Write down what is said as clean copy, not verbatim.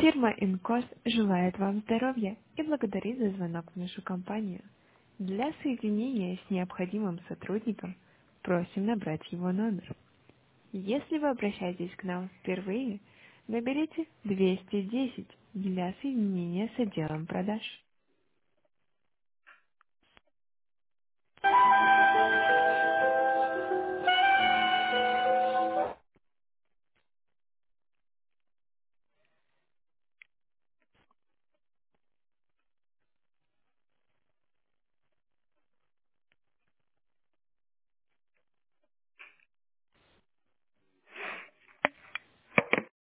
Фирма Инкос желает вам здоровья и благодарит за звонок в нашу компанию. Для соединения с необходимым сотрудником просим набрать его номер. Если вы обращаетесь к нам впервые, наберите 210 для соединения с отделом продаж.